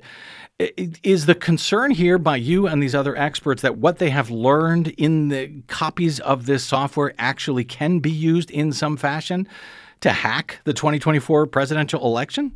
is the concern here by you and these other experts that what they have learned in the copies of this software actually can be used in some fashion to hack the twenty twenty-four presidential election?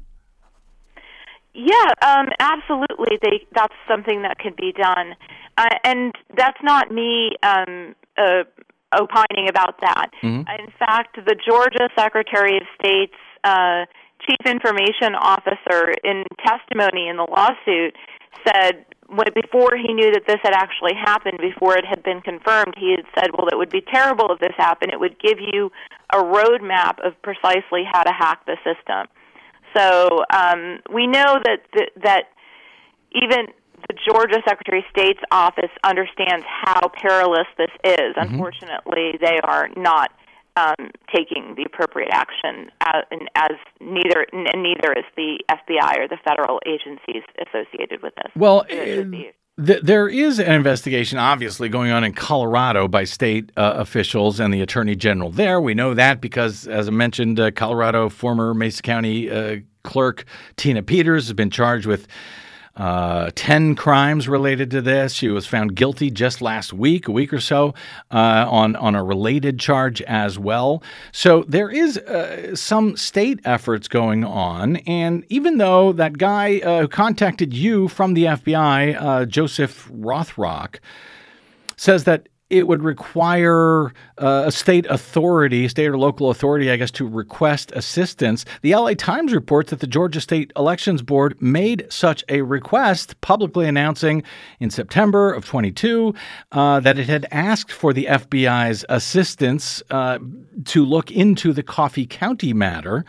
Yeah, um, absolutely. They, that's something that could be done, uh, and that's not me. Um, uh, opining about that. Mm-hmm. In fact, the Georgia Secretary of State's uh, chief information officer in testimony in the lawsuit said when, before he knew that this had actually happened, before it had been confirmed, he had said, well, it would be terrible if this happened. It would give you a roadmap of precisely how to hack the system. So um, we know that th- that even the Georgia Secretary of State's office understands how perilous this is. Mm-hmm. Unfortunately, they are not um, taking the appropriate action, as, as neither and neither is the F B I or the federal agencies associated with this. Well, uh, th- there is an investigation, obviously, going on in Colorado by state uh, officials and the Attorney General there. We know that because, as I mentioned, uh, Colorado former Mesa County uh, clerk Tina Peters has been charged with Uh, ten crimes related to this. She was found guilty just last week, a week or so, uh, on, on a related charge as well. So there is uh, some state efforts going on. And even though that guy uh, who contacted you from the F B I, uh, Joseph Rothrock, says that it would require uh, a state authority, state or local authority, I guess, to request assistance. The L A Times reports that the Georgia State Elections Board made such a request, publicly announcing in September of twenty-two uh, that it had asked for the F B I's assistance uh, to look into the Coffee County matter.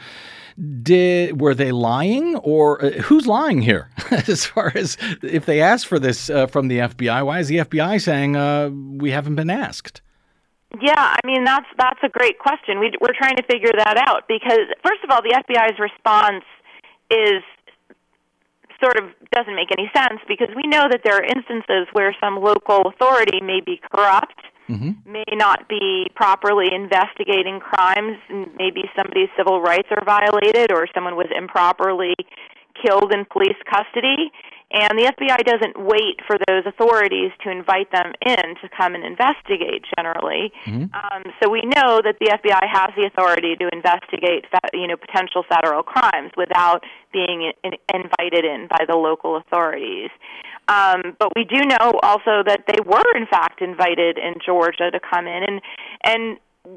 Did were they lying, or uh, who's lying here? As far as if they asked for this uh, from the F B I, why is the F B I saying uh, we haven't been asked? Yeah, I mean that's that's a great question. We, we're trying to figure that out because first of all, the F B I's response is sort of doesn't make any sense because we know that there are instances where some local authority may be corrupt. Mm-hmm. May not be properly investigating crimes, and maybe somebody's civil rights are violated or someone was improperly killed in police custody. And the F B I doesn't wait for those authorities to invite them in to come and investigate generally. Mm-hmm. Um, so we know that the F B I has the authority to investigate you know, potential federal crimes without being in, invited in by the local authorities. Um, but we do know also that they were, in fact, invited in Georgia to come in. And, and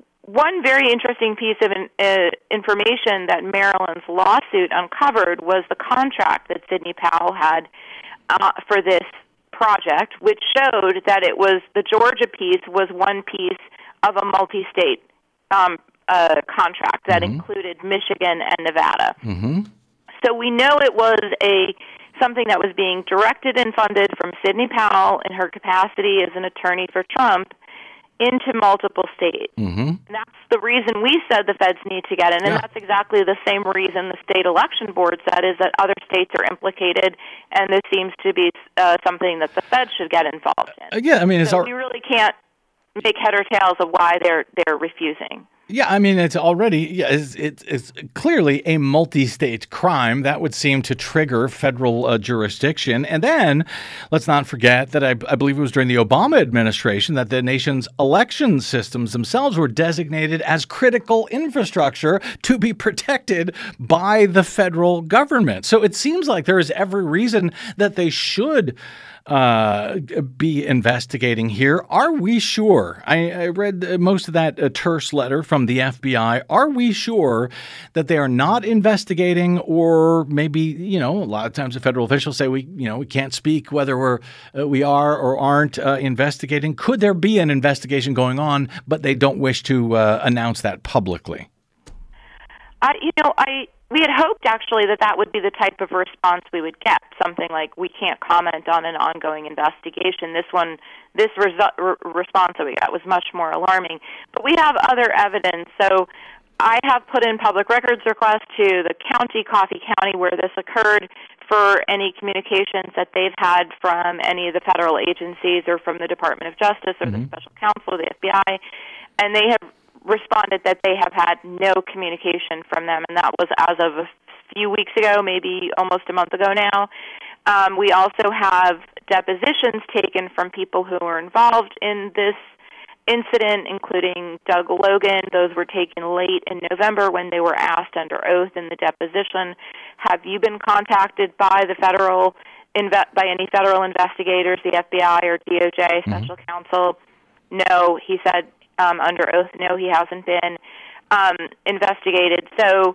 one very interesting piece of in, uh, information that Maryland's lawsuit uncovered was the contract that Sidney Powell had uh, for this project, which showed that it was the Georgia piece was one piece of a multi-state um, uh, contract that mm-hmm. included Michigan and Nevada. Mm-hmm. So we know it was a something that was being directed and funded from Sidney Powell in her capacity as an attorney for Trump into multiple states. Mm-hmm. And that's the reason we said the feds need to get in, and yeah. that's exactly the same reason the state election board said, is that other states are implicated, and this seems to be uh, something that the feds should get involved in. Uh, yeah, I mean, it's so our... we really can't make head or tails of why they're they're refusing. Yeah, I mean, it's already, yeah, it's, it's, it's clearly a multi-state crime that would seem to trigger federal uh, jurisdiction. And then let's not forget that I, I believe it was during the Obama administration that the nation's election systems themselves were designated as critical infrastructure to be protected by the federal government. So it seems like there is every reason that they should uh, be investigating here. Are we sure? I, I read most of that uh, terse letter from the F B I. Are we sure that they are not investigating, or maybe, you know, a lot of times the federal officials say we, you know, we can't speak whether we're uh, we are or aren't uh, investigating. Could there be an investigation going on, but they don't wish to uh, announce that publicly? I, you know, I. We had hoped, actually, that that would be the type of response we would get, something like, we can't comment on an ongoing investigation. This one, this resu- re- response that we got was much more alarming. But we have other evidence. So I have put in public records requests to the county, Coffee County, where this occurred, for any communications that they've had from any of the federal agencies or from the Department of Justice or mm-hmm. the Special Counsel, the F B I, and they have responded that they have had no communication from them, and that was as of a few weeks ago, maybe almost a month ago now. Um, we also have depositions taken from people who were involved in this incident, including Doug Logan. Those were taken late in November when they were asked under oath in the deposition, have you been contacted by the federal, inve- by any federal investigators, the F B I or D O J, mm-hmm. Special Counsel? No, he said, Um, under oath, no, he hasn't been um, investigated. So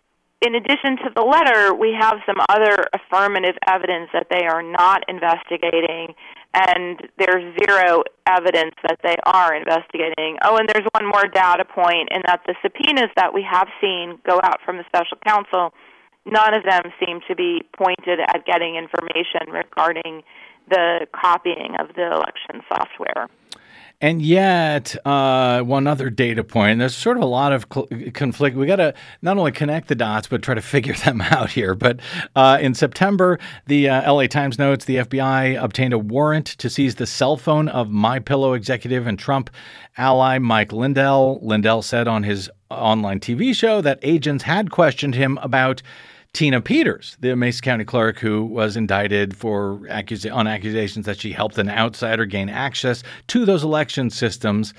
in addition to the letter, we have some other affirmative evidence that they are not investigating, and there's zero evidence that they are investigating. Oh, and there's one more data point, in that the subpoenas that we have seen go out from the special counsel, none of them seem to be pointed at getting information regarding the copying of the election software. And yet, uh, one other data point, there's sort of a lot of cl- conflict. We got to not only connect the dots, but try to figure them out here. But uh, in September, the uh, L A Times notes the F B I obtained a warrant to seize the cell phone of MyPillow executive and Trump ally Mike Lindell. Lindell said on his online T V show that agents had questioned him about Tina Peters, the Mesa County clerk who was indicted for accus- on accusations that she helped an outsider gain access to those election systems,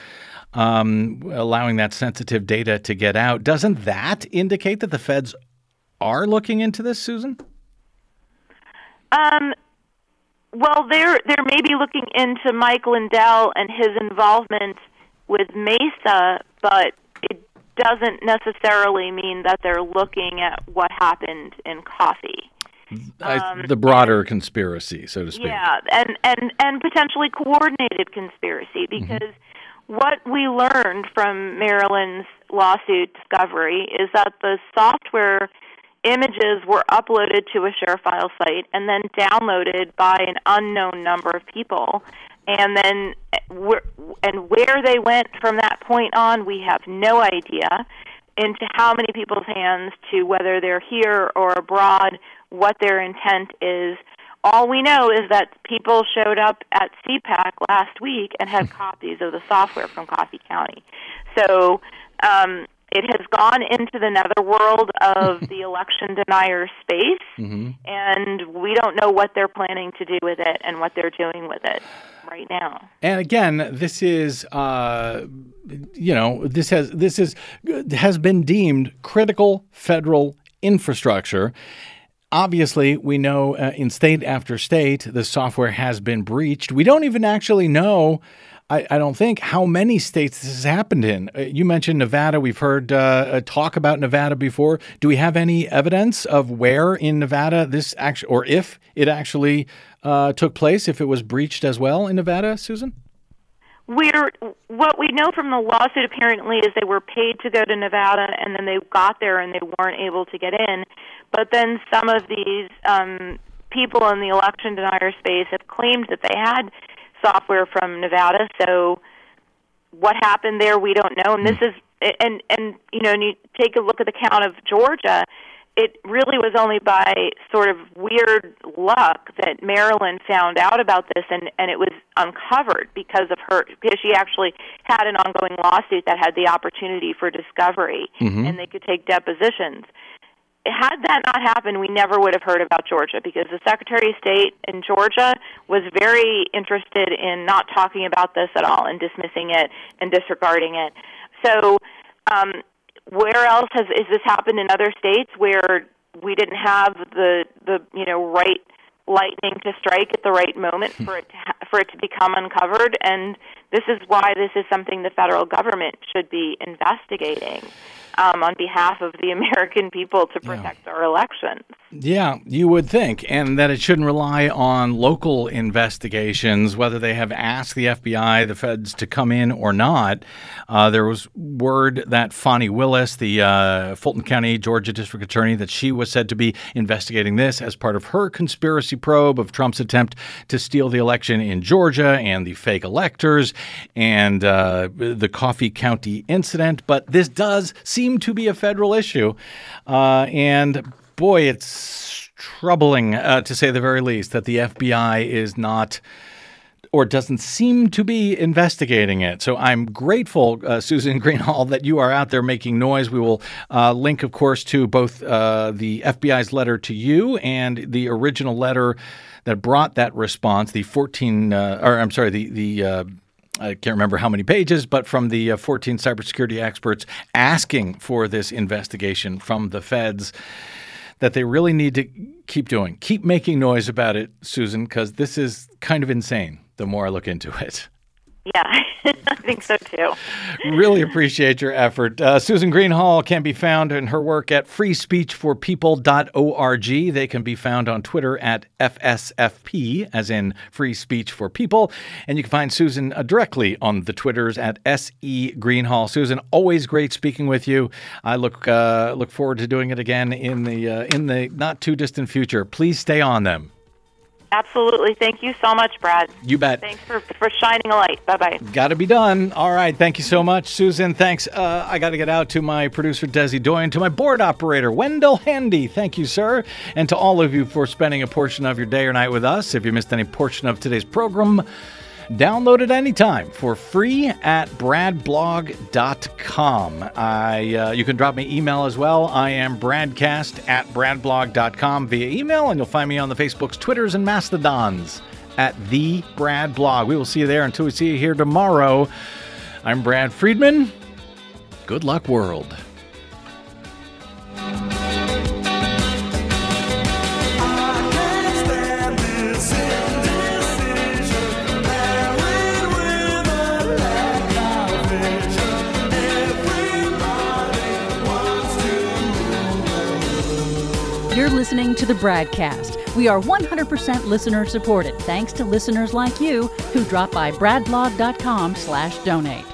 um, allowing that sensitive data to get out. Doesn't that indicate that the feds are looking into this, Susan? Um, Well, they're they're maybe looking into Mike Lindell and his involvement with Mesa, but it doesn't necessarily mean that they're looking at what happened in Coffee. I, Um, the broader conspiracy, so to speak. Yeah, and, and, and potentially coordinated conspiracy, because what we learned from Maryland's lawsuit discovery is that the software images were uploaded to a ShareFile site and then downloaded by an unknown number of people. And then where, and where they went from that point on, we have no idea, into how many people's hands, to whether they're here or abroad, what their intent is. All we know is that people showed up at C PAC last week and had copies of the software from Coffee County. So um, it has gone into the netherworld of the election denier space, mm-hmm. and we don't know what they're planning to do with it and what they're doing with it right now. And again, this is, uh, you know, this has this is has been deemed critical federal infrastructure. Obviously, we know uh, in state after state, the software has been breached. We don't even actually know, I, I don't think, how many states this has happened in. Uh, you mentioned Nevada. We've heard uh, talk about Nevada before. Do we have any evidence of where in Nevada this actually, or if it actually uh, took place, if it was breached as well in Nevada, Susan? We're, what we know from the lawsuit apparently is they were paid to go to Nevada, and then they got there and they weren't able to get in. But then some of these um, people in the election denier space have claimed that they had software from Nevada. So what happened there, we don't know. And this is, and and you know, and you take a look at the count of Georgia. It really was only by sort of weird luck that Maryland found out about this, and, and it was uncovered because of her, because she actually had an ongoing lawsuit that had the opportunity for discovery, mm-hmm. and they could take depositions. Had that not happened, we never would have heard about Georgia, because the Secretary of State in Georgia was very interested in not talking about this at all and dismissing it and disregarding it. So, um, where else has is this happened in other states where we didn't have the the you know right lightning to strike at the right moment for it to ha- for it to become uncovered? And this is why this is something the federal government should be investigating um, on behalf of the American people to protect yeah. our elections. Yeah, you would think, and that it shouldn't rely on local investigations, whether they have asked the F B I, the feds, to come in or not. Uh, there was word that Fani Willis, the uh, Fulton County, Georgia District Attorney, that she was said to be investigating this as part of her conspiracy probe of Trump's attempt to steal the election in Georgia and the fake electors and uh, the Coffee County incident. But this does seem to be a federal issue, uh, and boy, it's troubling, uh, to say the very least, that the F B I is not or doesn't seem to be investigating it. So I'm grateful, uh, Susan Greenhalgh, that you are out there making noise. We will uh, link, of course, to both uh, the F B I's letter to you and the original letter that brought that response, the fourteen, uh, or I'm sorry, the, the uh, I can't remember how many pages, but from the uh, fourteen cybersecurity experts asking for this investigation from the feds that they really need to keep doing. Keep making noise about it, Susan, because this is kind of insane the more I look into it. Yeah, I think so too. Really appreciate your effort. Uh, Susan Greenhalgh can be found in her work at free speech for people dot org. They can be found on Twitter at F S F P, as in Free Speech for People. And you can find Susan uh, directly on the Twitters at S E Greenhalgh. Susan, always great speaking with you. I look uh, look forward to doing it again in the uh, in the not too distant future. Please stay on them. Absolutely. Thank you so much, Brad. You bet. Thanks for, for shining a light. Bye-bye. Got to be done. All right. Thank you so much, Susan. Thanks. Uh, I got to get out to my producer, Desi Doyen, to my board operator, Wendell Handy. Thank you, sir. And to all of you for spending a portion of your day or night with us. If you missed any portion of today's program, download it anytime for free at brad blog dot com. I, uh, you can drop me email as well. I am bradcast at brad blog dot com via email, and you'll find me on the Facebooks, Twitters, and Mastodons at The Brad Blog. We will see you there until we see you here tomorrow. I'm Brad Friedman. Good luck, world. I can't stand this You're listening to the BradCast. We are one hundred percent listener supported, thanks to listeners like you who drop by bradblog.com slash donate.